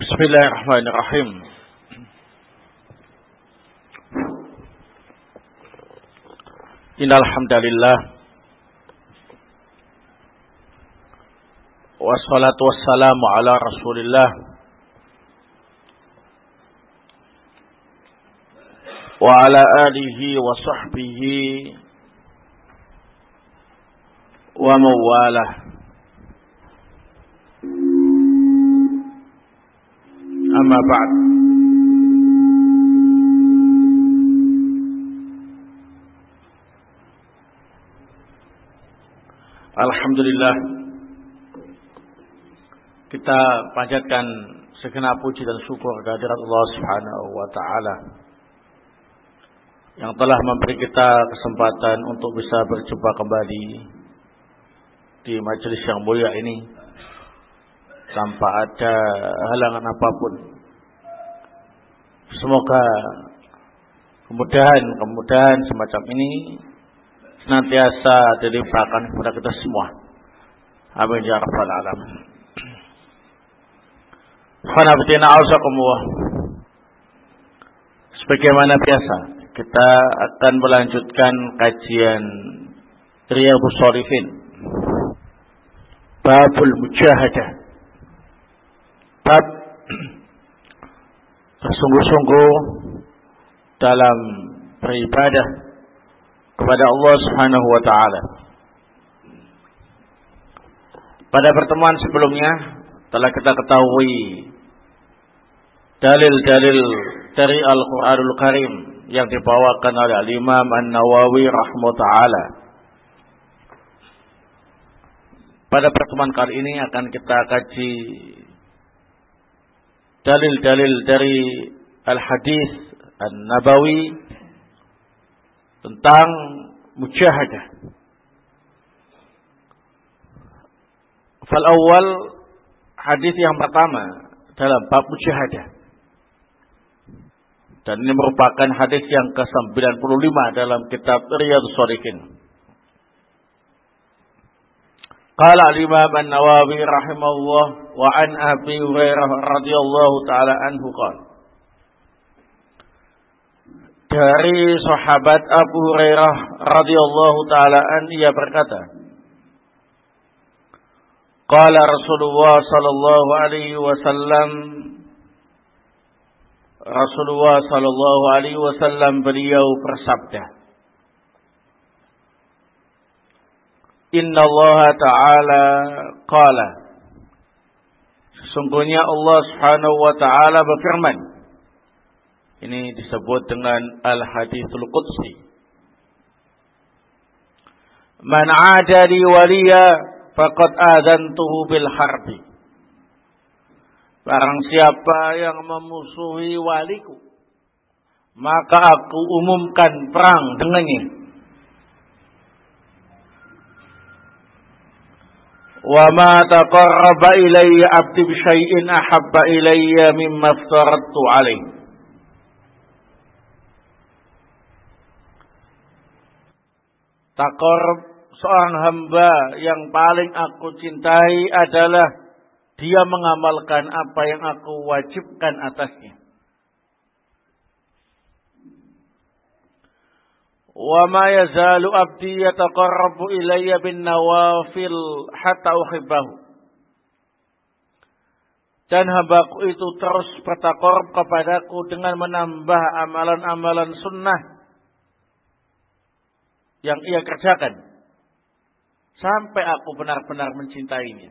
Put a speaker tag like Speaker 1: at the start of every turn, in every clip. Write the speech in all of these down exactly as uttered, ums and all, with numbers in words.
Speaker 1: Bismillahirrahmanirrahim. Innal hamdalillah wassalatu wassalamu ala Rasulillah wa ala alihi wa sahbihi wa mawalah. Amma ba'd. Alhamdulillah, kita panjatkan segenap puji dan syukur kehadirat Allah Subhanahu wa taala yang telah memberi kita kesempatan untuk bisa berjumpa kembali di majelis yang mulia ini tanpa ada halangan apapun. Semoga kemudahan-kemudahan semacam ini senantiasa dilimpahkan kepada kita semua. Amin ya rabbal alamin. Khanabatina ausakumullah. Sebagaimana biasa, kita akan melanjutkan kajian Riyadhus Shalihin, Babul Mujahadah. Bab bersungguh-sungguh dalam beribadah kepada Allah Subhanahu wa taala. Pada pertemuan sebelumnya telah kita ketahui dalil-dalil dari Al-Qur'anul Karim yang dibawakan oleh Al-Imam An-Nawawi rahimahullah taala. Pada pertemuan kali ini akan kita kaji dalil-dalil dari Al-Hadis An-Nabawi tentang mujahadah. Fal awal, hadis yang pertama dalam bab mujahadah. Dan ini merupakan hadis yang ke sembilan puluh lima dalam kitab Riyadhus Shalihin. Qala al-Imam An-Nawawi rahimahullah wa an Abi Hurairah radhiyallahu taala anhu qala. Dari sahabat Abu Hurairah radhiyallahu taala anhu ia berkata, qala Rasulullah sallallahu alaihi wasallam, Rasulullah sallallahu alaihi wasallam beliau bersabda, Inna Allah Ta'ala qala, sesungguhnya Allah Subhanahu wa Ta'ala berfirman. Ini disebut dengan Al-Hadithul Qudsi. Man 'ada li waliya faqad adantuhu bil harbi. Barang siapa yang memusuhi waliku, maka aku umumkan perang dengannya. Wa ma taqarraba ilayya 'abdi bi syai'in ahabba ilayya mimma aftaratu 'alaihi. Taqarrub seorang hamba yang paling aku cintai adalah dia mengamalkan apa yang aku wajibkan atasnya. Wa ma yazalu abdi yataqarrabu ilayya bin nawafil hatta uhibbahu. Dan hambaku itu terus bertaqarrub kepadaku dengan menambah amalan-amalan sunnah yang ia kerjakan sampai aku benar-benar mencintainya.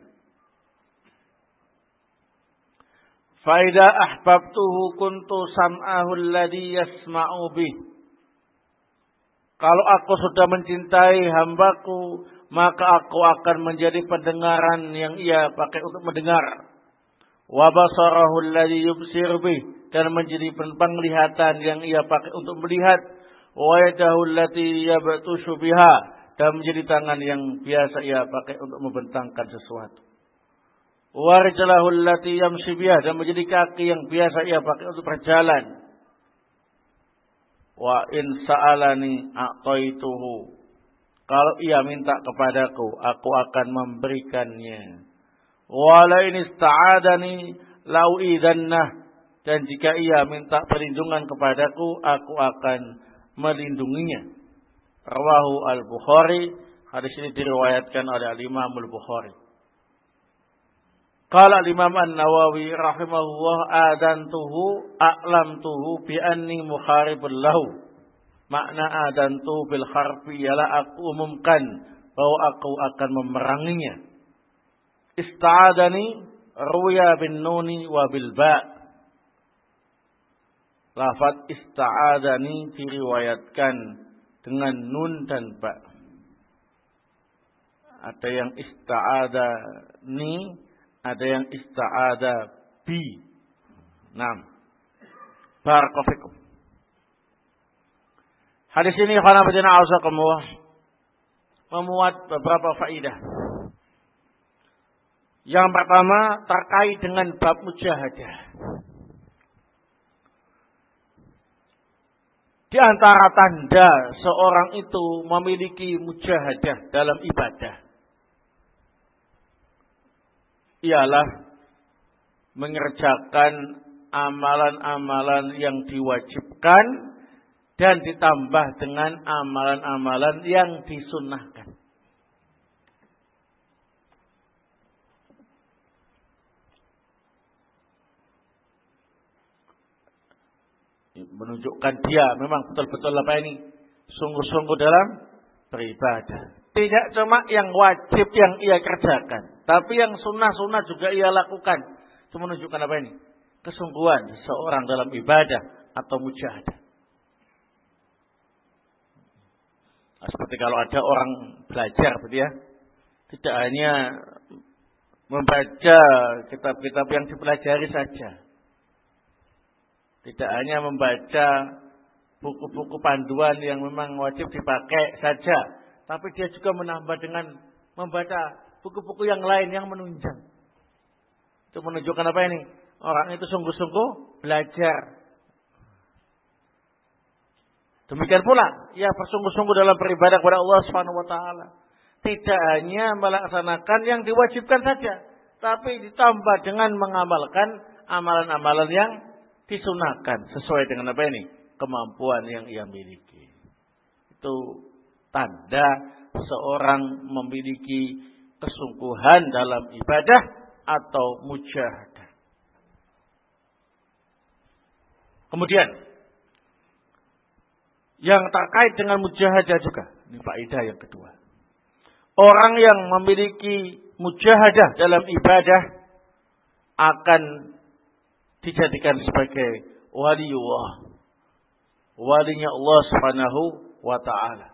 Speaker 1: Fa idza ahbabtuhu kuntu sam'ahu alladhi yasma'u bih. Kalau aku sudah mencintai hambaku, maka aku akan menjadi pendengaran yang ia pakai untuk mendengar. Wa basarahu alladhi yubsir bih, dan menjadi penglihatan yang ia pakai untuk melihat. Wa yadahu allati yabtushu biha, dan menjadi tangan yang biasa ia pakai untuk membentangkan sesuatu. Wa rijlahu allati yamshi biha, dan menjadi kaki yang biasa ia pakai untuk berjalan. Wa in sa'alani a'taituhu, kalau ia minta kepadaku, aku akan memberikannya. Wa la in ista'adani lau'idzannah, dan jika ia minta perlindungan kepadaku, aku akan melindunginya. Rawahu al-Bukhari. Hadis ini diriwayatkan oleh al-Imam al-Bukhari. Qala al-Imam An-Nawawi rahimahullah, adantuhu a'lamtuhu bi anni muharibun lahu. Makna adantu bil harfi ialah aku umumkan bahwa aku akan memeranginya. Ista'adani ruya bin nuni wa bil ba'. Lafaz ista'adani diriwayatkan dengan nun dan ba. Ada yang ista'adani, ada yang ista'ada bi. Naam. Barakallahu fikum. Hadis ini khanafatina auzakumullah memuat beberapa faedah. Yang pertama terkait dengan bab mujahadah. Di antara tanda seorang itu memiliki mujahadah dalam ibadah ialah mengerjakan amalan-amalan yang diwajibkan dan ditambah dengan amalan-amalan yang disunnahkan. Menunjukkan dia memang betul-betul apa ini? Sungguh-sungguh dalam beribadah. Tidak cuma yang wajib yang ia kerjakan, tapi yang sunnah-sunnah juga ia lakukan. Itu menunjukkan apa ini? Kesungguhan seseorang dalam ibadah atau mujahadah. Nah, seperti kalau ada orang belajar, betul ya, tidak hanya membaca kitab-kitab yang dipelajari saja. Tidak hanya membaca buku-buku panduan yang memang wajib dipakai saja, tapi dia juga menambah dengan membaca buku-buku yang lain yang menunjang. Itu menunjukkan apa ini? Orang itu sungguh-sungguh belajar. Demikian pula, ia bersungguh-sungguh dalam beribadah kepada Allah Subhanahu wa taala. Tidak hanya melaksanakan yang diwajibkan saja, tapi ditambah dengan mengamalkan amalan-amalan yang disunahkan sesuai dengan apa ini? Kemampuan yang ia miliki. Itu tanda seorang memiliki kesungguhan dalam ibadah atau mujahadah. Kemudian yang terkait dengan mujahadah juga, ini faedah yang kedua. Orang yang memiliki mujahadah dalam ibadah akan dijadikan sebagai waliullah, walinya Allah Subhanahu wa taala.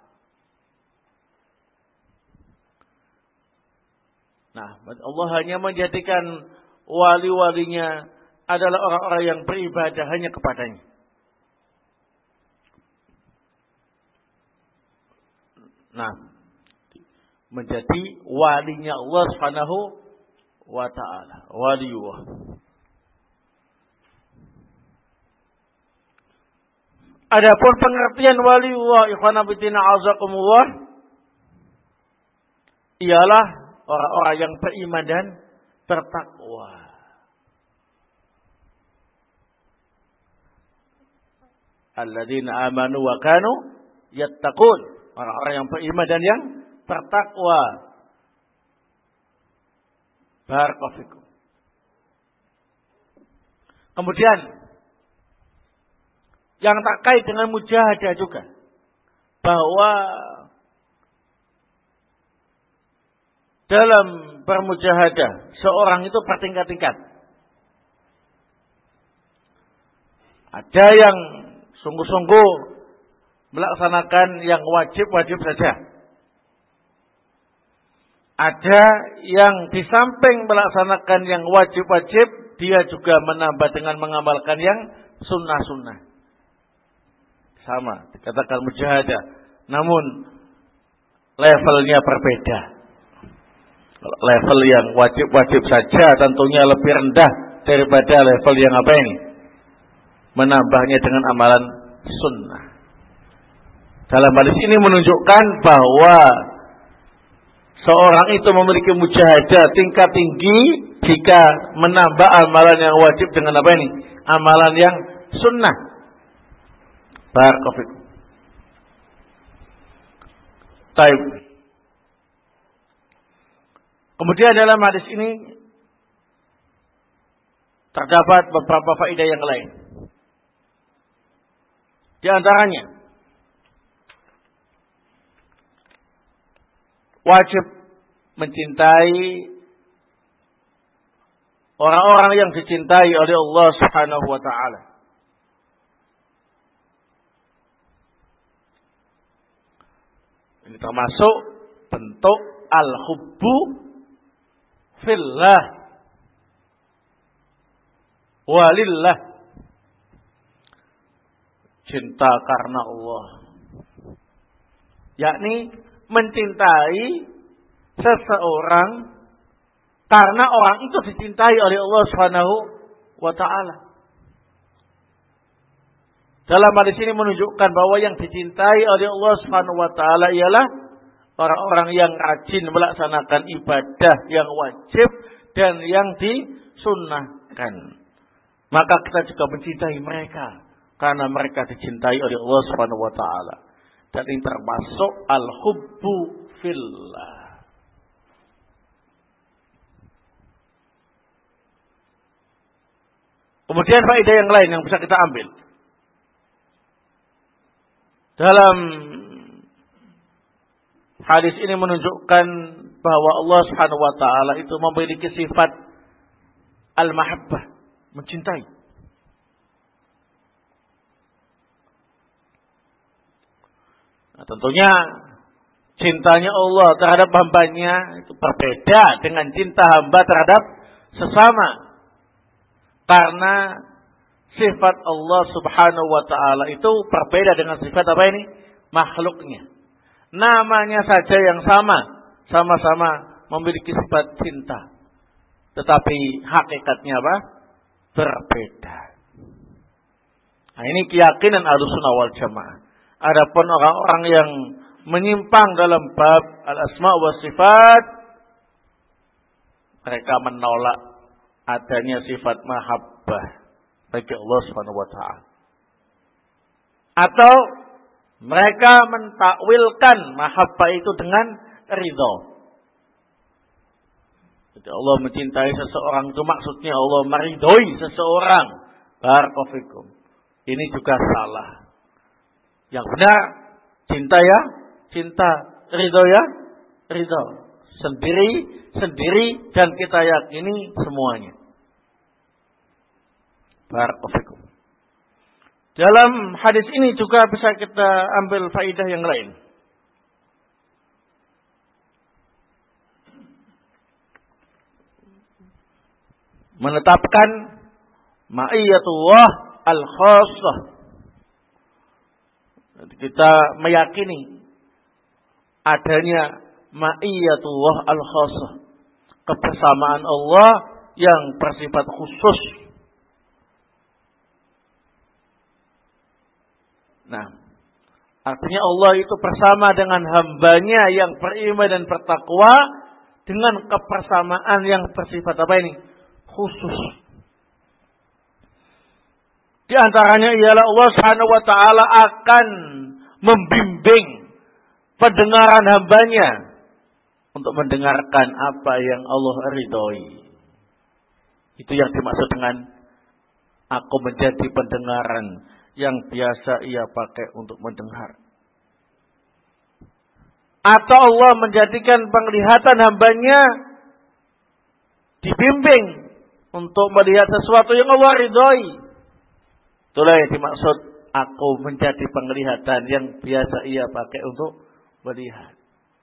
Speaker 1: Nah, Allah hanya menjadikan wali-walinya adalah orang-orang yang beribadah hanya kepadanya. Nah, menjadi walinya Allah Subhanahu wa taala, waliullah. Adapun pengertian waliullah, ikhwana fillah azakumullah, ialah orang-orang yang beriman dan bertakwa. Alladzina amanu wa kanu yattaqun. Orang-orang yang beriman dan yang bertakwa. Barakallahu fikum. Kemudian yang terkait dengan mujahadah juga, bahwa dalam bermujahadah seorang itu bertingkat-tingkat. Ada yang sungguh-sungguh melaksanakan yang wajib-wajib saja. Ada yang di samping melaksanakan yang wajib-wajib, dia juga menambah dengan mengamalkan yang sunnah-sunnah. Sama, dikatakan mujahadah, namun levelnya berbeda. Level yang wajib-wajib saja tentunya lebih rendah daripada level yang apa ini? Menambahnya dengan amalan sunnah. Dalam hadis ini menunjukkan bahwa seorang itu memiliki mujahadah tingkat tinggi jika menambah amalan yang wajib dengan apa ini? Amalan yang sunnah. Barakallahu. Baik. Kemudian dalam hadis ini terdapat beberapa faedah yang lain. Di antaranya wajib mencintai orang-orang yang dicintai oleh Allah Subhanahu wa taala. Ini termasuk bentuk al-hubbu fillah walillah. Cinta karena Allah. Yakni mencintai seseorang karena orang itu dicintai oleh Allah Subhanahu wa taala. Dalam hadis ini menunjukkan bahwa yang dicintai oleh Allah Subhanahu wa taala ialah orang-orang yang rajin melaksanakan ibadah yang wajib dan yang disunnahkan. Maka kita juga mencintai mereka karena mereka dicintai oleh Allah Subhanahu wa taala. Dan ini termasuk al-hubbu fillah. Kemudian faedah yang lain yang bisa kita ambil dalam hadis ini menunjukkan bahwa Allah Subhanahu wa taala itu memiliki sifat al-mahabbah, mencintai. Nah, tentunya cintanya Allah terhadap hambanya itu berbeda dengan cinta hamba terhadap sesama. Karena sifat Allah Subhanahu wa taala itu berbeda dengan sifat apa ini? Makhluknya. Namanya saja yang sama, sama-sama memiliki sifat cinta. Tetapi hakikatnya apa? Berbeda. Nah, ini keyakinan Ahlussunnah wal Jamaah. Adapun orang-orang yang menyimpang dalam bab al-asma wa sifat, mereka menolak adanya sifat mahabbah bagi Allah Subhanahu wa taala. Atau mereka mentakwilkan mahabbah itu dengan ridha. Jadi Allah mencintai seseorang itu maksudnya Allah meridhoi seseorang. Barakallahu fikum. Ini juga salah. Yang benar cinta ya, cinta, ridho ya, ridho. Sendiri, sendiri dan kita yakini semuanya. Barakallahu fikum. Dalam hadis ini juga bisa kita ambil faidah yang lain. Menetapkan ma'iyatullah al-khassah. Kita meyakini adanya ma'iyatullah al-khassah, kebersamaan Allah yang bersifat khusus. Nah, artinya Allah itu bersama dengan hambanya yang beriman dan bertakwa dengan kebersamaan yang bersifat apa ini? Khusus. Di antaranya ialah Allah Subhanahu wa taala akan membimbing pendengaran hambanya untuk mendengarkan apa yang Allah ridhoi. Itu yang dimaksud dengan aku menjadi pendengaran yang biasa ia pakai untuk mendengar. Atau Allah menjadikan penglihatan hambanya dibimbing untuk melihat sesuatu yang Allah ridhoi. Itulah yang dimaksud aku menjadi penglihatan yang biasa ia pakai untuk melihat.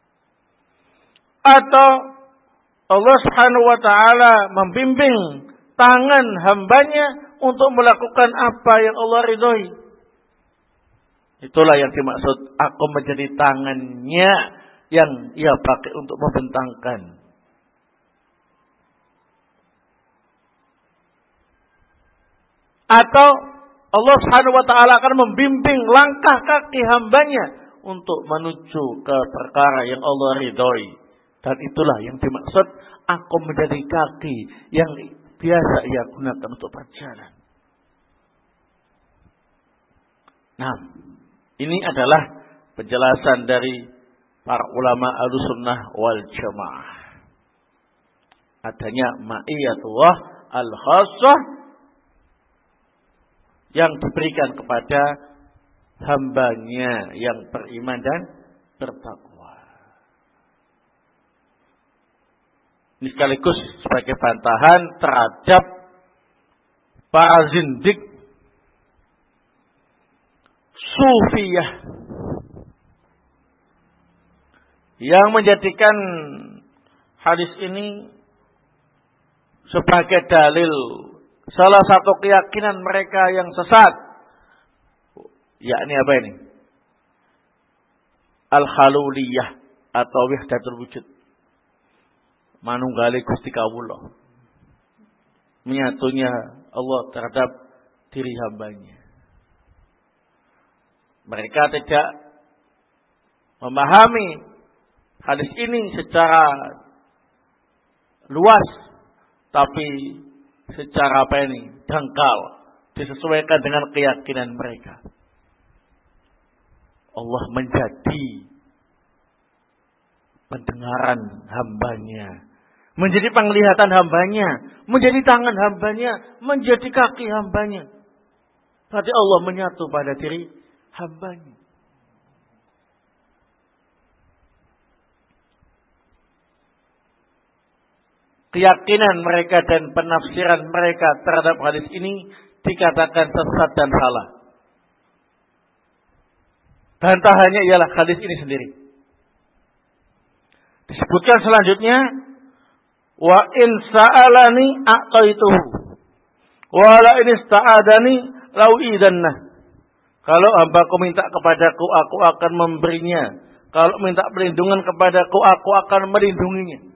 Speaker 1: Atau Allah Subhanahu wa taala membimbing tangan hambanya untuk melakukan apa yang Allah ridhoi. Itulah yang dimaksud aku menjadi tangannya yang ia pakai untuk membentangkan. Atau Allah Subhanahu wa taala akan membimbing langkah kaki hambanya untuk menuju ke perkara yang Allah ridhoi. Dan itulah yang dimaksud aku menjadi kaki yang biasa ia gunakan untuk berjalan. Nah, ini adalah penjelasan dari para ulama Ahlussunnah wal Jamaah. Adanya ma'iyatullah al-khassah yang diberikan kepada hambanya yang beriman dan bertakwa. Ini sekaligus sebagai bantahan terhadap para zindik Sufiyah yang menjadikan hadis ini sebagai dalil salah satu keyakinan mereka yang sesat, yakni apa ini? Al-Khaluliyah atau wahdatul wujud. Manunggali Gusti Kawula. Menyatunya Allah terhadap diri hambanya. Mereka tidak memahami hadis ini secara luas, tapi secara apa ini? Dangkal, disesuaikan dengan keyakinan mereka. Allah menjadi pendengaran hambanya, menjadi penglihatan hambanya, menjadi tangan hambanya, menjadi kaki hambanya. Berarti Allah menyatu pada diri hambanya. Keyakinan mereka dan penafsiran mereka terhadap hadis ini dikatakan sesat dan salah. Bantahannya ialah hadis ini sendiri. Disebutkan selanjutnya, wa in sa'alani a'taituhu wa la in ista'adani lau'idanna. Kalau hambaku minta kepadaku, aku akan memberinya. Kalau minta perlindungan kepadaku, aku akan melindunginya.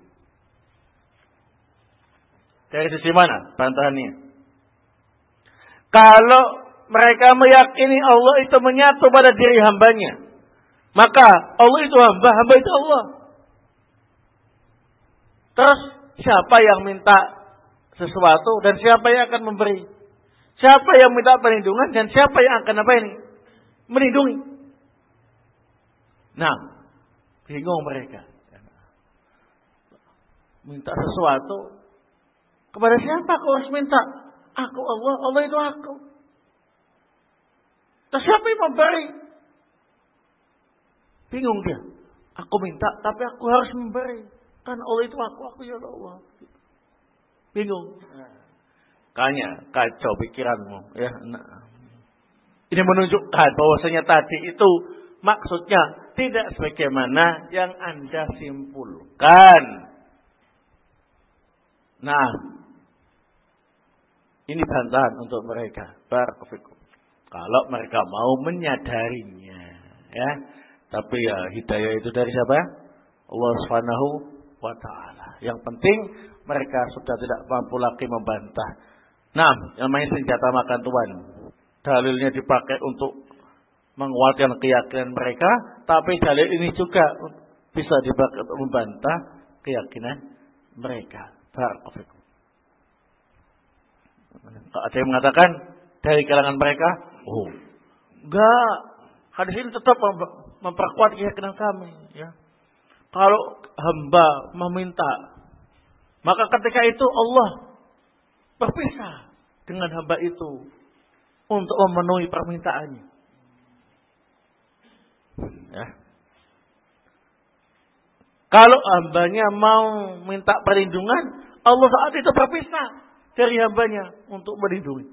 Speaker 1: Dari sisi mana bantahannya? Kalau mereka meyakini Allah itu menyatu pada diri hambanya, maka Allah itu hamba, hamba itu Allah. Terus siapa yang minta sesuatu dan siapa yang akan memberi? Siapa yang minta perlindungan dan siapa yang akan apa ini? Melindungi. Nah, bingung mereka. Minta sesuatu, kepada siapa aku harus minta? Aku Allah, Allah itu aku. Terus siapa yang memberi? Bingung dia. Aku minta, tapi aku harus memberi. Karena Allah itu aku, aku ya Allah. Bingung. Kayaknya kacau pikiranmu. Ya. Nah. Ini menunjukkan bahwasanya tadi itu maksudnya tidak sebagaimana yang Anda simpulkan. Nah, ini bantahan untuk mereka. Barakallahu. Kalau mereka mau menyadarinya, ya. Tapi ya hidayah itu dari siapa? Allah Subhanahu wa taala. Yang penting mereka sudah tidak mampu lagi membantah. Nah, yang namanya senjata makan tuan. Dalilnya dipakai untuk menguatkan keyakinan mereka, tapi dalil ini juga bisa dipakai untuk membantah keyakinan mereka. Barakallahu. Ada yang mengatakan dari kalangan mereka, oh, enggak, hadis ini tetap memperkuat keyakinan kami. Ya. Kalau hamba meminta, maka ketika itu Allah berpisah dengan hamba itu untuk memenuhi permintaannya. Ya. Kalau hambanya mau minta perlindungan, Allah saat itu berpisah dari hambanya untuk melindungi.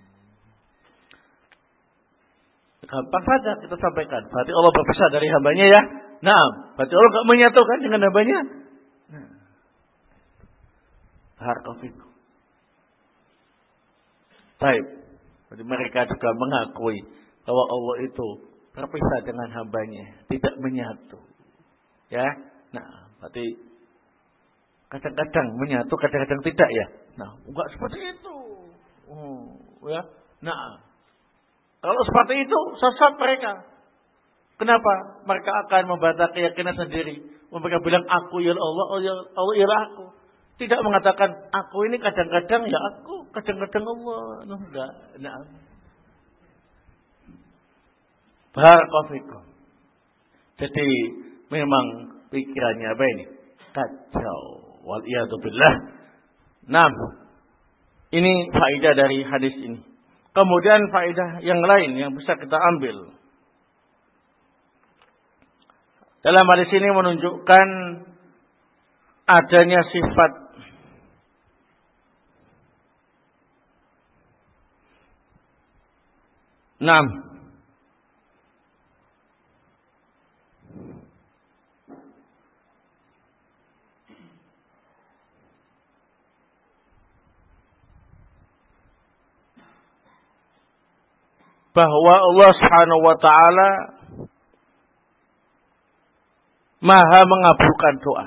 Speaker 1: Gampang saja kita sampaikan. Berarti Allah berpisah dari hambanya ya. Nah, berarti Allah tidak menyatukan dengan hambanya. Nah. Barakallahu. Baik. Jadi mereka juga mengakui bahwa Allah itu berpisah dengan hambanya, tidak menyatu. Ya. Nah, berarti kadang-kadang menyatu, kadang-kadang tidak ya. Nah, enggak seperti itu. Oh, ya. Nah, kalau seperti itu sesat mereka. Kenapa? Mereka akan membantah keyakinan sendiri. Mereka bilang aku ya Allah, oh ya Allah ya aku. Tidak mengatakan aku ini kadang-kadang ya aku, kadang-kadang Allah. Nah, enggak. Nah. Barakallahu. Jadi memang pikirannya apa ini? Kacau. Wal iyadu billah. Nah, ini faedah dari hadis ini. Kemudian faedah yang lain yang bisa kita ambil. Dalam hadis ini menunjukkan adanya sifat enam. Bahwa Allah Subhanahu wa taala Maha mengabulkan doa.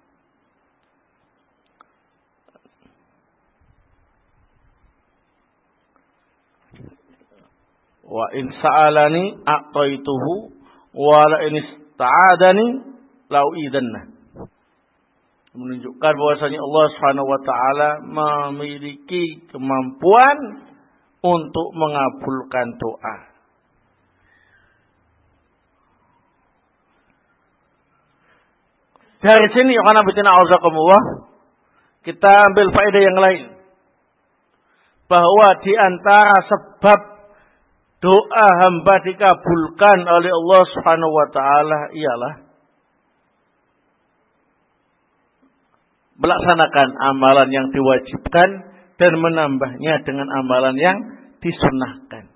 Speaker 1: Wa in sa'alani a'taituhu wa la in ista'adani lau'idanna. Menunjukkan bahwasanya Allah Subhanahu wa taala memiliki kemampuan untuk mengabulkan doa. Dari sini karena bitina auzakumullah kita ambil faedah yang lain. Bahwa di antara sebab doa hamba dikabulkan oleh Allah Subhanahu wa taala ialah melaksanakan amalan yang diwajibkan dan menambahnya dengan amalan yang disunnahkan.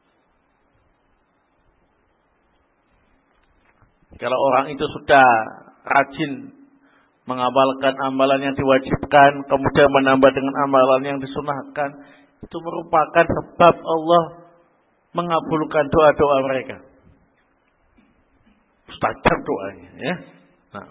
Speaker 1: Kalau orang itu sudah rajin mengamalkan amalan yang diwajibkan, kemudian menambah dengan amalan yang disunnahkan, itu merupakan sebab Allah mengabulkan doa-doa mereka. Mustajab doanya, ya. Nah.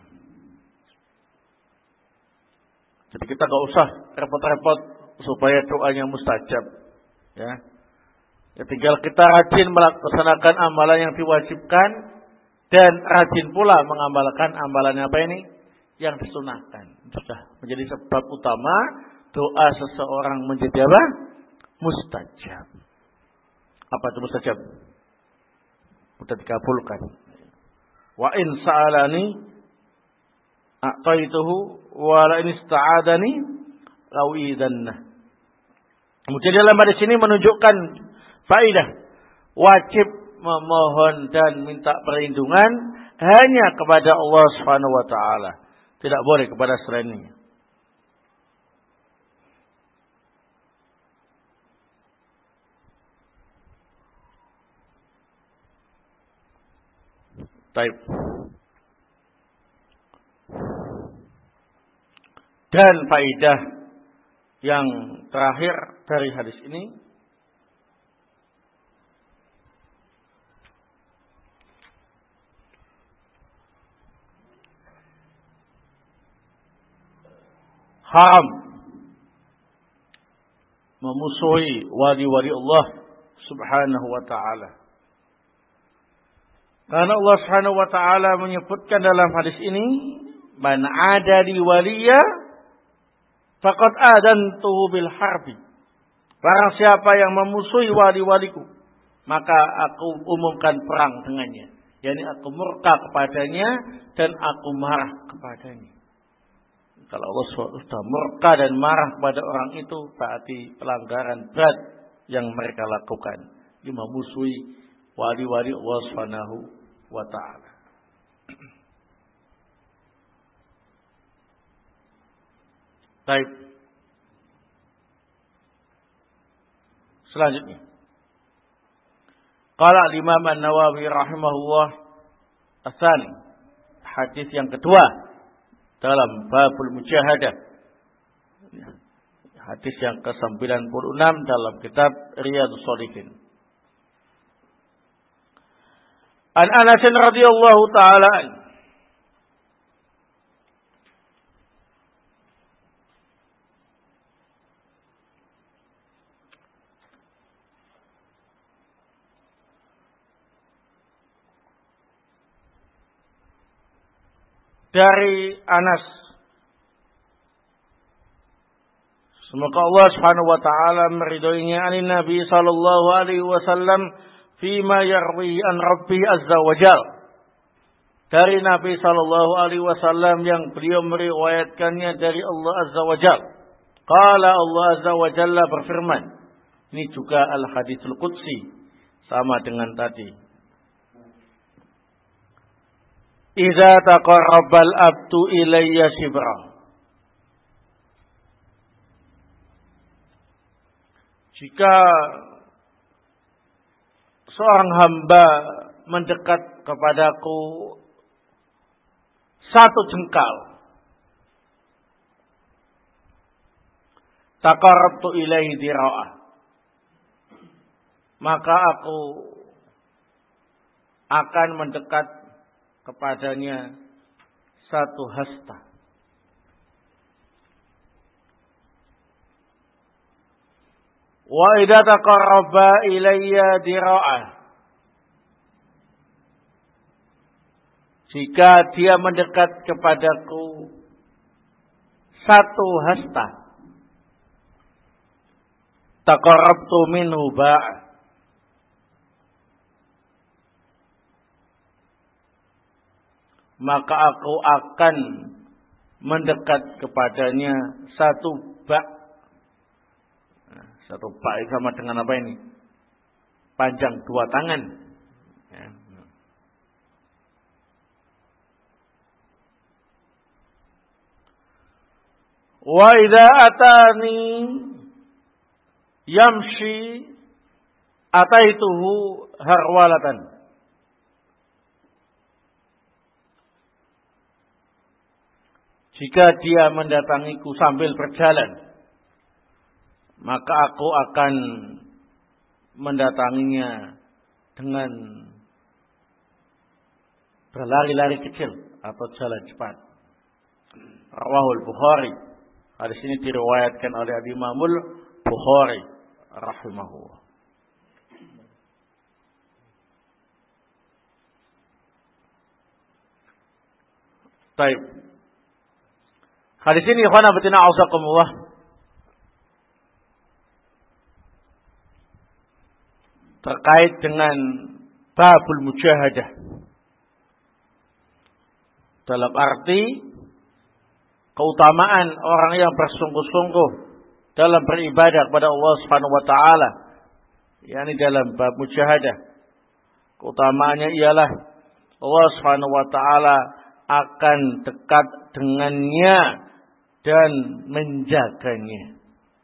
Speaker 1: Jadi kita gak usah repot-repot supaya doanya mustajab, ya. Ya tinggal kita rajin melaksanakan amalan yang diwajibkan dan rajin pula mengamalkan amalan apa ini yang disunahkan. Sudah menjadi sebab utama doa seseorang menjadi apa? Mustajab. Apa itu mustajab? Mudah dikabulkan. Wa in sa'alani a'taituhu wa la in ista'adani lau'idanna. Kemudian dalam hadis ini menunjukkan faedah wajib memohon dan minta perlindungan hanya kepada Allah Subhanahu wa taala. Tidak boleh kepada selainnya. Baik. Dan faedah yang terakhir dari hadis ini haram memusuhi wali-wali Allah Subhanahu wa taala. Karena Allah Subhanahu wa taala menyebutkan dalam hadis ini, "Man 'ada li waliya faqad adantuhu bil harbi." Barang siapa yang memusuhi wali-waliku, maka aku umumkan perang dengannya. Yani aku murka kepadanya dan aku marah kepadanya. Kalau Allah sudah murka dan marah kepada orang itu, berarti pelanggaran berat yang mereka lakukan. Dia memusuhi wali-wali Allah Subhanahu wa ta'ala. Baik. Selanjutnya. Qala al-Imam An-Nawawi rahimahullah ats-tsani. Hadis yang kedua dalam babul mujahadah. Hadis yang ke sembilan puluh enam dalam kitab Riyadhus Shalihin. An Anas radhiyallahu taala dari Anas, semoga Allah Subhanahu wa taala meridhoinya, an Nabi sallallahu alaihi wasallam fima yarwi an Rabbi azza wajal, dari Nabi sallallahu alaihi wasallam yang beliau meriwayatkannya dari Allah azza wajal. Qala Allah azza wajalla berfirman, ini juga al-haditsul qudsi, sama dengan tadi. Idza taqarrabal abdu ilayya shibra, jika seorang hamba mendekat kepadaku satu jengkal, taqarrabtu ilaihi dira'ah, maka aku akan mendekat kepadanya satu hasta. Wa idza taqarraba ilayya dira'ah, jika dia mendekat kepadaku satu hasta, taqarrabtu minhu ba', maka aku akan mendekat kepadanya satu bak. Nah, satu bak sama dengan apa ini? Panjang dua tangan. Ya. Wa idza atani yamshi ataituhu harwalatan, jika dia mendatangiku sambil berjalan, maka aku akan mendatanginya dengan berlari-lari kecil atau jalan cepat. Rawahul Bukhari. Hadis ini diriwayatkan oleh Imamul Bukhari rahimahullah. Baik. Hadis ini ikhwana fillah a'azakumullah terkait dengan babul mujahadah, dalam arti keutamaan orang yang bersungguh-sungguh dalam beribadah kepada Allah Subhanahu wa taala, yakni dalam bab mujahadah. Keutamaannya ialah Allah Subhanahu wa taala akan dekat dengannya dan menjaganya.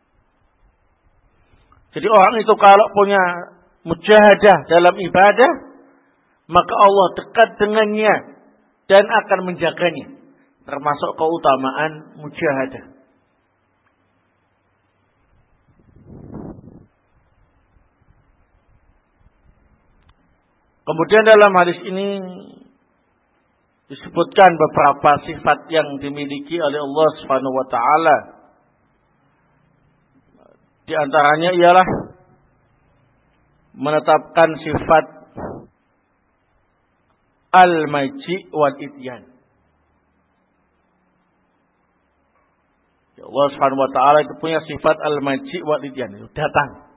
Speaker 1: Jadi orang itu kalau punya mujahadah dalam ibadah, maka Allah dekat dengannya dan akan menjaganya. Termasuk keutamaan mujahadah. Kemudian dalam hadis ini disebutkan beberapa sifat yang dimiliki oleh Allah Subhanahu wa taala. Di antaranya ialah menetapkan sifat al-maji' wal ityan. Allah Subhanahu wa taala itu punya sifat al-maji' wal ityan, itu datang.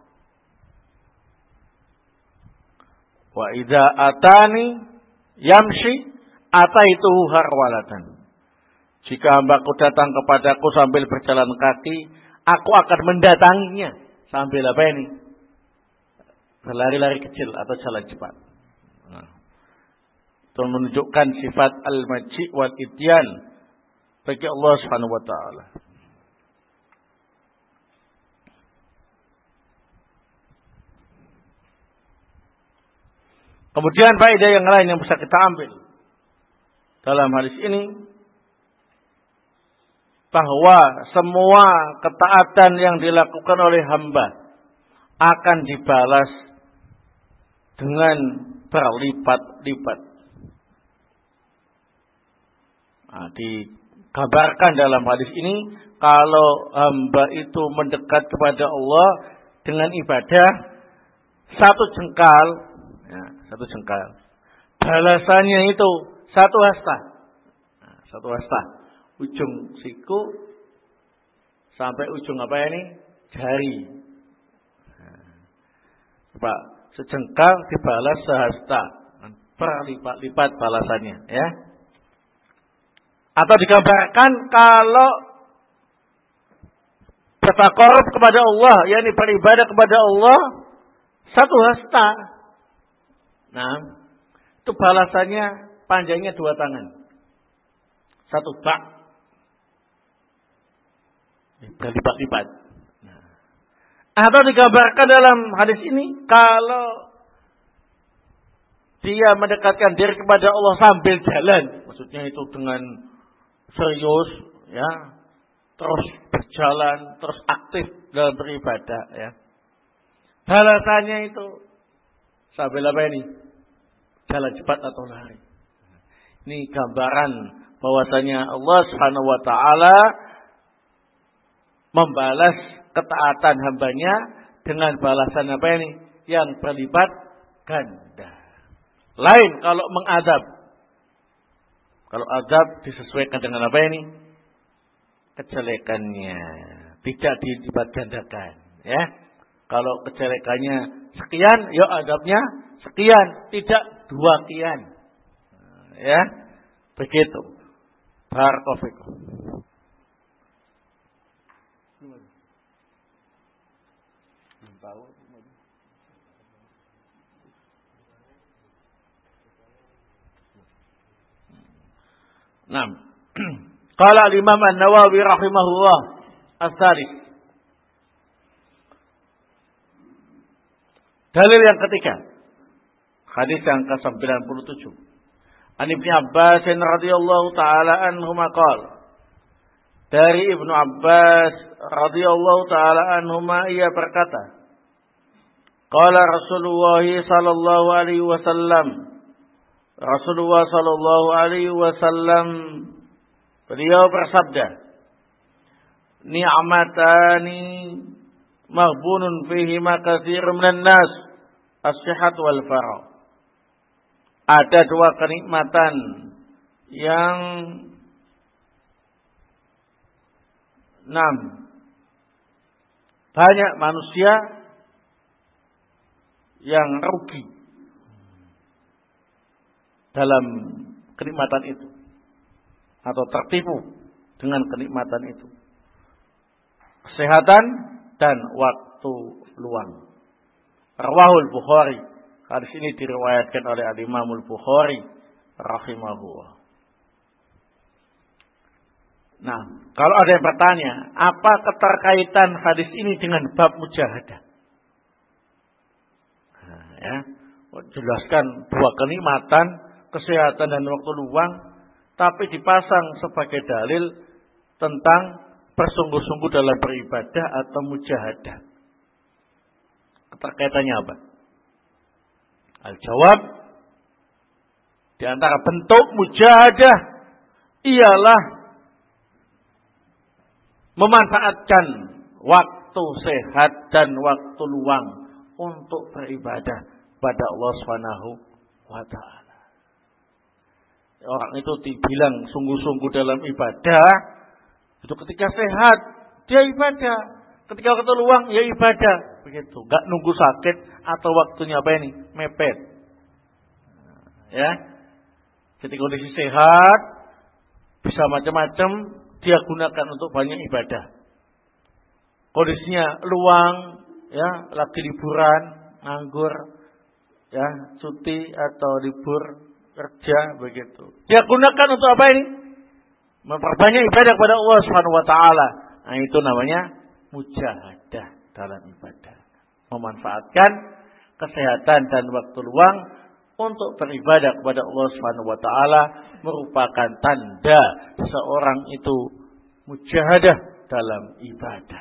Speaker 1: Wa idza atani yamshi ataituhu harwalatan. Jika hambaku datang kepadaku sambil berjalan kaki, aku akan mendatanginya sambil apa ini? Berlari-lari kecil atau jalan cepat. Nah, itu menunjukkan sifat al-maji' wal ityan bagi Allah Subhanahu wa taala. Kemudian faedah yang lain yang bisa kita ambil dalam hadis ini, bahwa semua ketaatan yang dilakukan oleh hamba akan dibalas dengan berlipat-lipat. Nah, digambarkan dalam hadis ini, kalau hamba itu mendekat kepada Allah dengan ibadah satu jengkal, ya, satu jengkal, balasannya itu satu hasta. Nah, Satu hasta. Ujung siku sampai ujung apa ini? Jari. Coba sejengkal dibalas sehasta. Berlipat-lipat balasannya, ya. Atau digambarkan kalau bertakarub kepada Allah, yakni beribadah kepada Allah satu hasta. Nah, itu balasannya panjangnya dua tangan. Satu bak. Berlipat-lipat. Nah. Atau digambarkan dalam hadis ini, kalau dia mendekatkan diri kepada Allah sambil jalan. Maksudnya itu dengan serius, ya. Terus berjalan, terus aktif dalam beribadah, ya. Balasannya itu sambil apa ini? Jalan cepat atau lari. Ini gambaran bahwasanya Allah Subhanahu wa taala membalas ketaatan hambanya dengan balasan apa ini? Yang berlipat ganda. Lain kalau mengadab. Kalau adab disesuaikan dengan apa ini? Kejelekannya. Tidak dilipat gandakan. Ya. Kalau kejelekannya sekian, ya adabnya sekian. Tidak dua kian. Ya. Begitu. Barakallahu. Naam. Qala al-Imam An-Nawawi rahimahullah as-salis. Dalil yang ketiga. Hadis yang ke sembilan puluh tujuh. An Ibnu Abbas radhiyallahu taala anhuma qala. Dari Ibnu Abbas radhiyallahu taala anhuma ia berkata, qala Rasulullah sallallahu alaihi wasallam, Rasulullah sallallahu alaihi wasallam beliau bersabda, ni'matani maghbunun fihima katsirun minan nas, as-sihat wal faragh. Ada dua kenikmatan yang enam banyak manusia yang rugi dalam kenikmatan itu atau tertipu dengan kenikmatan itu. Kesehatan dan waktu luang. Rawahul Bukhari. Hadis ini diriwayatkan oleh Al-Imam Al-Bukhari rahimahullah. Nah, kalau ada yang bertanya, apa keterkaitan hadis ini dengan bab mujahadah? Nah, ya, jelaskan dua kenikmatan, kesehatan dan waktu luang, tapi dipasang sebagai dalil tentang bersungguh-sungguh dalam beribadah atau mujahadah. Keterkaitannya apa? Al-jawab, di antara bentuk mujahadah ialah memanfaatkan waktu sehat dan waktu luang untuk beribadah pada Allah Subhanahu wa taala. Orang itu dibilang sungguh-sungguh dalam ibadah itu ketika sehat dia ibadah, ketika waktu luang ya ibadah, begitu. Enggak nunggu sakit atau waktunya apa ini mepet. Ya. Ketika kondisi sehat bisa macam-macam dia gunakan untuk banyak ibadah. Kondisinya luang, ya, lagi liburan, nganggur, ya, cuti atau libur kerja, begitu. Dia gunakan untuk apa ini? Memperbanyak ibadah kepada Allah Subhanahu wa taala. Nah, itu namanya mujahadah dalam ibadah. Memanfaatkan kesehatan dan waktu luang untuk beribadah kepada Allah Subhanahu wa taala merupakan tanda seorang itu mujahadah dalam ibadah.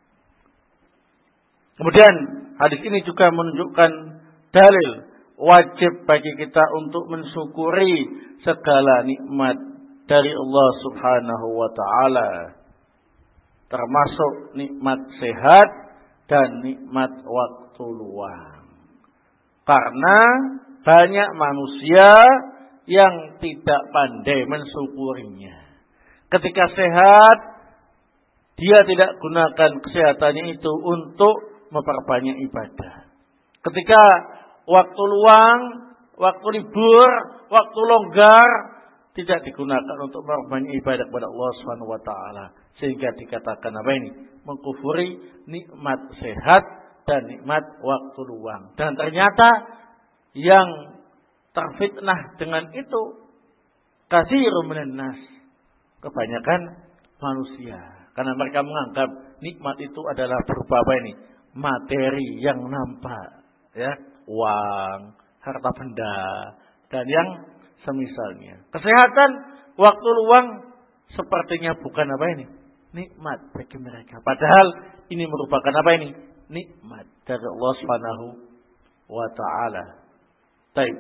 Speaker 1: Kemudian hadis ini juga menunjukkan dalil wajib bagi kita untuk mensyukuri segala nikmat dari Allah Subhanahu wa taala, termasuk nikmat sehat dan nikmat waktu luang. Karena banyak manusia yang tidak pandai mensyukurinya. Ketika sehat, dia tidak gunakan kesehatannya itu untuk memperbanyak ibadah. Ketika waktu luang, waktu libur, waktu longgar, tidak digunakan untuk memperbanyak ibadah kepada Allah Subhanahu wa taala. Sehingga dikatakan apa ini? Mengkufuri nikmat sehat dan nikmat waktu luang. Dan ternyata yang terfitnah dengan itu katsirun minan nas, kebanyakan manusia. Karena mereka menganggap nikmat itu adalah berupa apa ini? Materi yang nampak, ya, uang, harta benda, dan yang semisalnya. Kesehatan, waktu luang sepertinya bukan apa ini? Nikmat bagi mereka. Padahal ini merupakan apa ini? Nikmat dari Allah Subhanahu wa taala. Baik.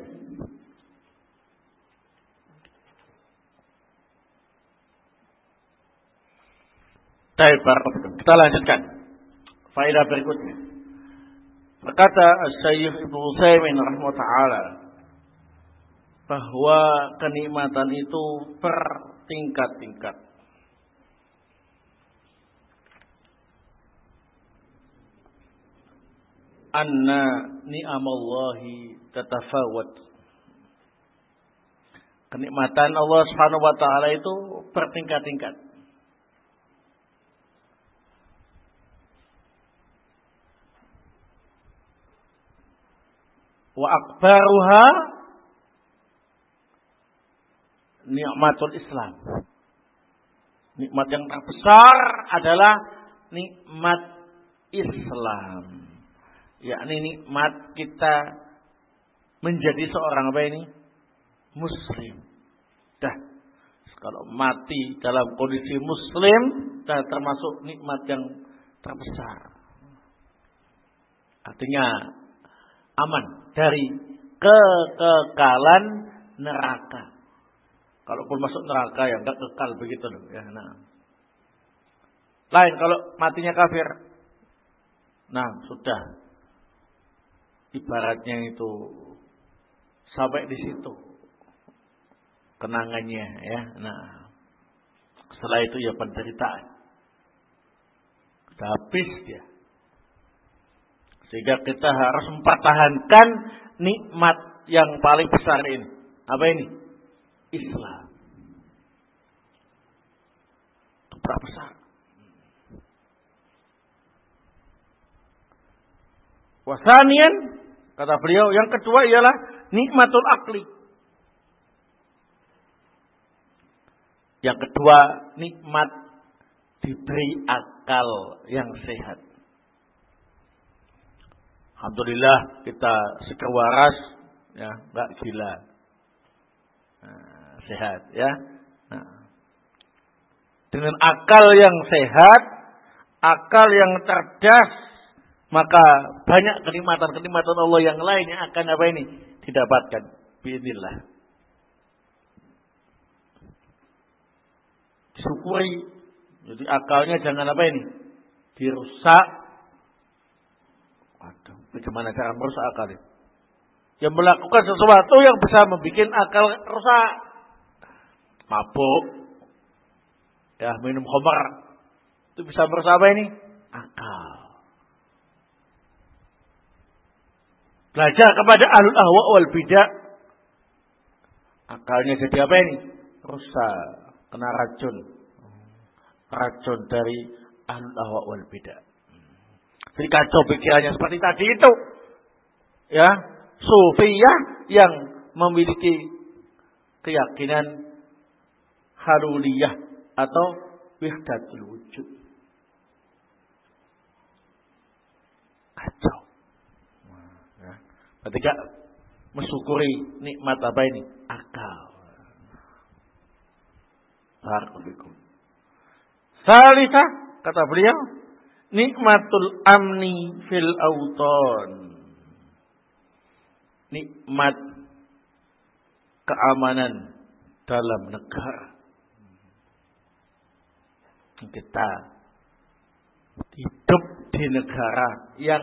Speaker 1: Baik, kita lanjutkan. Faedah berikutnya. Berkata Syekh Ibnu Utsaimin rahimahullah taala bahwa kenikmatan itu bertingkat-tingkat. Anna ni'amallahi tatafawat. Kenikmatan Allah Subhanahu wa taala itu bertingkat-tingkat. Wa akbaruha nikmatul Islam. Nikmat yang terbesar adalah nikmat Islam. Yakni nikmat kita menjadi seorang apa ini? Muslim. Dah, kalau mati dalam kondisi Muslim, dah termasuk nikmat yang terbesar. Artinya aman dari kekekalan neraka. Kalaupun masuk neraka ya enggak kekal begitu loh ya. Nah. Lain kalau matinya kafir. Nah, sudah. Ibaratnya itu sampai di situ kenangannya ya. Nah, setelah itu ya penderitaan. Sudah habis dia. Sehingga kita harus mempertahankan nikmat yang paling besar ini. Apa ini? Islam. Itu berapa besar? Wasanian, kata beliau, yang kedua ialah nikmatul akli. Yang kedua, nikmat diberi akal yang sehat. Alhamdulillah kita seger waras, ya, enggak gila, nah, sehat, ya. Nah, dengan akal yang sehat, akal yang cerdas, maka banyak kenikmatan-kenikmatan Allah yang lain yang akan apa ini didapatkan. Biidznillah. Syukuri. Jadi akalnya jangan apa ini dirusak. Waduh, bagaimana cara merusak akal itu? Yang melakukan sesuatu yang bisa membuat akal rusak. Mabuk. Ya, minum khamar. Itu bisa merusak apa ini? Akal. Belajar kepada ahlul ahwa wal bidah. Akalnya jadi apa ini? Rusak. Kena racun. Racun dari ahlul ahwa wal bidah. Jadi kacau pikirannya seperti tadi itu. Ya, sufiyah yang memiliki keyakinan haluliyah atau wahdatul wujud. Kacau. Ya. Ketika mensyukuri nikmat apa ini? Akal. Barakallahu. Salisah, kata beliau, nikmatul amni fil auton. Nikmat keamanan dalam negara. Kita hidup di negara yang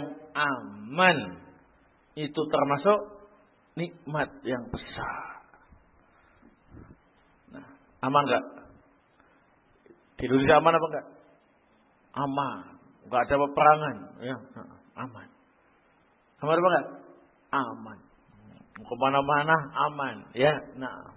Speaker 1: aman. Itu termasuk nikmat yang besar. Aman enggak? Di Indonesia aman apa enggak? Aman. Enggak ada peperangan, ya, aman. Aman apa enggak? Aman. Mau kemana-mana aman, ya. Nah,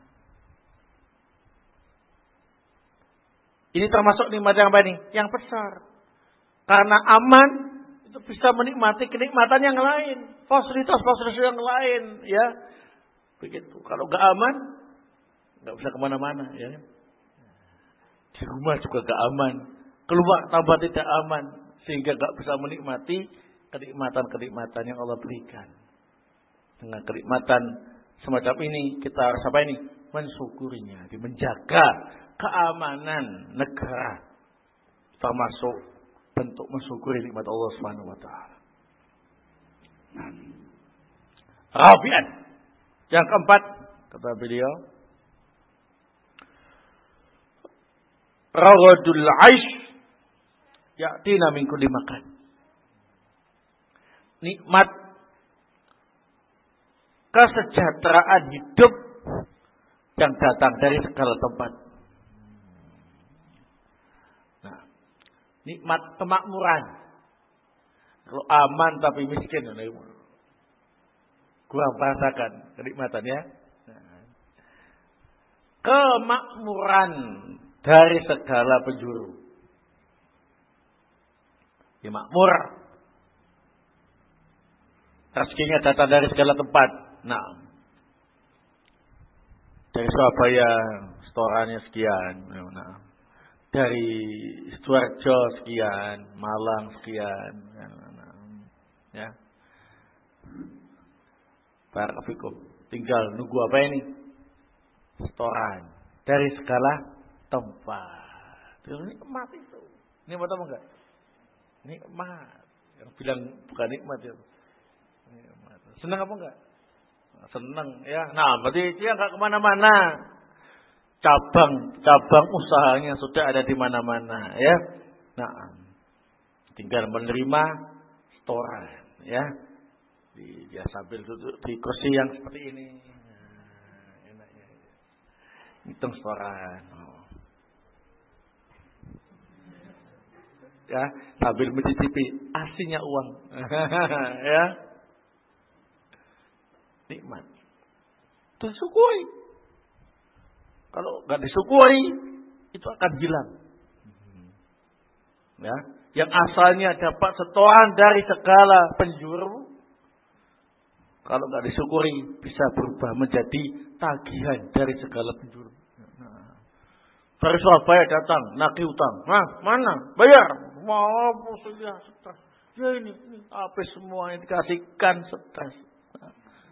Speaker 1: ini termasuk nikmat yang apa ini? Yang besar. Karena aman itu bisa menikmati kenikmatan yang lain, fasilitas-fasilitas yang lain, ya. Begitu. Kalau enggak aman, enggak bisa kemana-mana, ya. Di rumah juga enggak aman, keluar tambah tidak aman, sehingga enggak bisa menikmati kenikmatan-kenikmatan yang Allah berikan. Dengan kenikmatan semacam ini kita harus apa ini? Mensyukurinya, menjaga keamanan negara, termasuk bentuk mensyukuri nikmat Allah Subhanahu wa taala. Rabi'an, yang keempat kata beliau, raghadul 'aish ya'tina min kulli makan. Nikmat kesejahteraan hidup yang datang dari segala tempat. Nah, nikmat kemakmuran. Kalau aman tapi miskin, gua merasakan kenikmatannya. Kemakmuran dari segala penjuru. Ya, makmur. Rezekinya datang dari segala tempat. Nah, dari Surabaya setorannya sekian. Nah, dari Sidoarjo sekian, Malang sekian. Nah, ya. Barakallahu. Tinggal nunggu apa ini? Setoran dari segala tempat. Nikmat itu. Nikmat apa enggak? Nikmat. Yang bilang bukan nikmat itu. Nikmat. Senang apa enggak? Senang ya. Nah, berarti dia enggak kemana-mana. Cabang-cabang usahanya sudah ada di mana-mana, ya. Nah, tinggal menerima setoran, ya. Di, dia sambil duduk di kursi yang seperti ini. Nah, enaknya. Hitung setoran. Oh. Ya, sambil mencicipi aslinya uang. Ya. Nikmat. Disyukuri. Kalau nggak disyukuri, itu akan hilang. Ya, yang asalnya dapat setoran dari segala penjuru, kalau nggak disyukuri, bisa berubah menjadi tagihan dari segala penjuru. Nah, dari Surabaya datang, nagih utang. Nah, mana? Bayar. Mau ya stres. Ya ini, ini apa semua yang dikasihkan stres. Nah.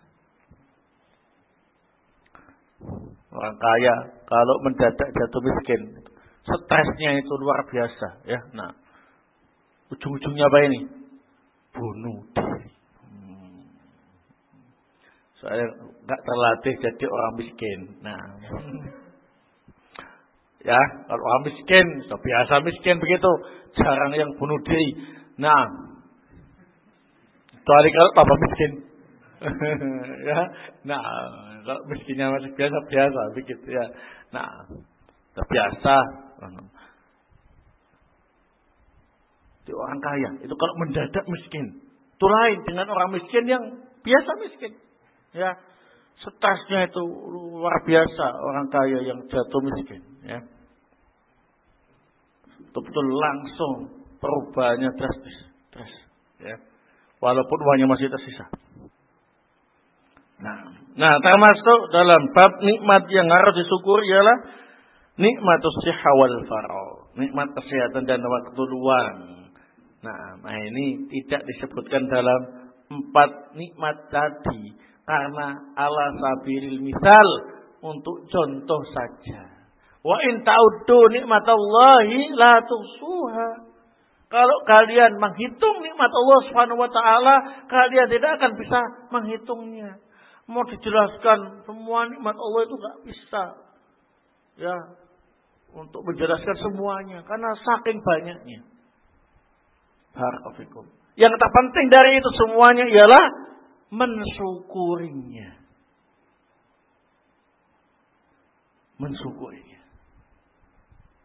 Speaker 1: Orang kaya kalau mendadak jatuh miskin, stresnya itu luar biasa, ya. Nah, ujung-ujungnya apa ini? Bunuh diri. Hmm. Saya nggak terlatih jadi orang miskin. Nah, ya, kalau orang miskin, sudah biasa miskin begitu, jarang yang bunuh diri. Nah, kecuali kalau tambah miskin. Ya, nah, kalau miskinnya masih biasa-biasa begitu ya. Nah, terbiasa. Di orang kaya itu kalau mendadak miskin, itu lain dengan orang miskin yang biasa miskin. Ya, stresnya itu luar biasa orang kaya yang jatuh miskin. Ya, betul-betul langsung perubahannya drastis, drastis. Ya, walaupun uangnya masih tersisa. Nah, nah termasuk dalam bab nikmat yang harus disyukuri ialah nikmatus sihha wal faragh, nikmat kesehatan dan waktu luang. Nah, nah ini tidak disebutkan dalam empat nikmat tadi karena ala sabilil misal, untuk contoh saja. Wa in ta'uddu nikmatallahi la tuhsuha. Kalau kalian menghitung nikmat Allah Subhanahu wa taala, kalian tidak akan bisa menghitungnya. Mau dijelaskan semua nikmat Allah itu enggak bisa. Ya, untuk menjelaskan semuanya karena saking banyaknya. Barakallahu. Yang terpenting dari itu semuanya ialah mensyukurinya. Mensyukurinya.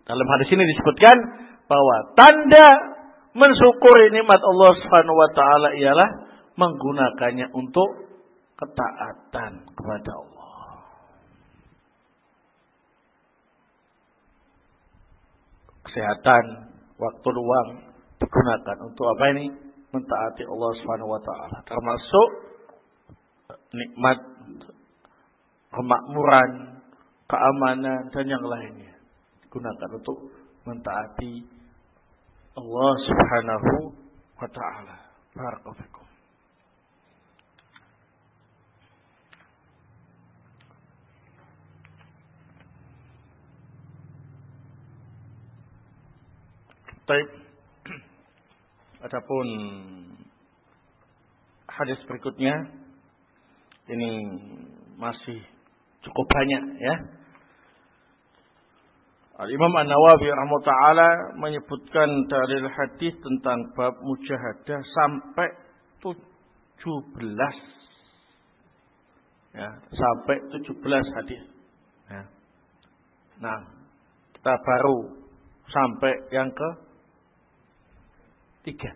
Speaker 1: Dalam hadis ini disebutkan bahwa tanda mensyukuri nikmat Allah Subhanahu wa taala ialah menggunakannya untuk ketaatan kepada Allah. Kesehatan, waktu luang digunakan untuk apa ini? Mentaati Allah Subhanahu wa taala. Termasuk nikmat kemakmuran, keamanan dan yang lainnya. Digunakan untuk mentaati Allah Subhanahu wa taala. Barakallahu fikum. Baik. Adapun hadis berikutnya ini masih cukup banyak ya. Al-Imam An-Nawawi rahimahullah taala menyebutkan dalil hadis tentang bab mujahadah sampai tujuh belas. Ya, sampai tujuh belas hadis. Ya. Nah, kita baru sampai yang ke tiga.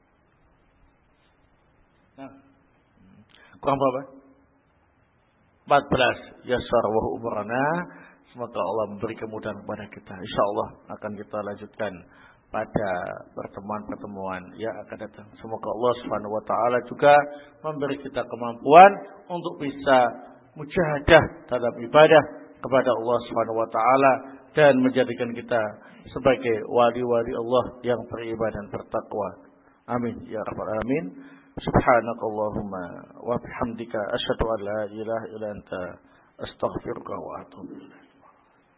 Speaker 1: Nah, kurang berapa? empat belas. Yassar wa umrana. Semoga Allah memberi kemudahan kepada kita. InsyaAllah akan kita lanjutkan pada pertemuan-pertemuan yang akan datang. Semoga Allah Subhanahu wa taala juga memberi kita kemampuan untuk bisa mujahadah dalam ibadah kepada Allah Subhanahu wa taala dan menjadikan kita sebagai wali-wali Allah yang beribadah dan bertakwa. Amin ya rabbal alamin. Subhanakallahumma wa bihamdika asyhadu an la ilaha illa anta astaghfiruka wa atubu ilaik.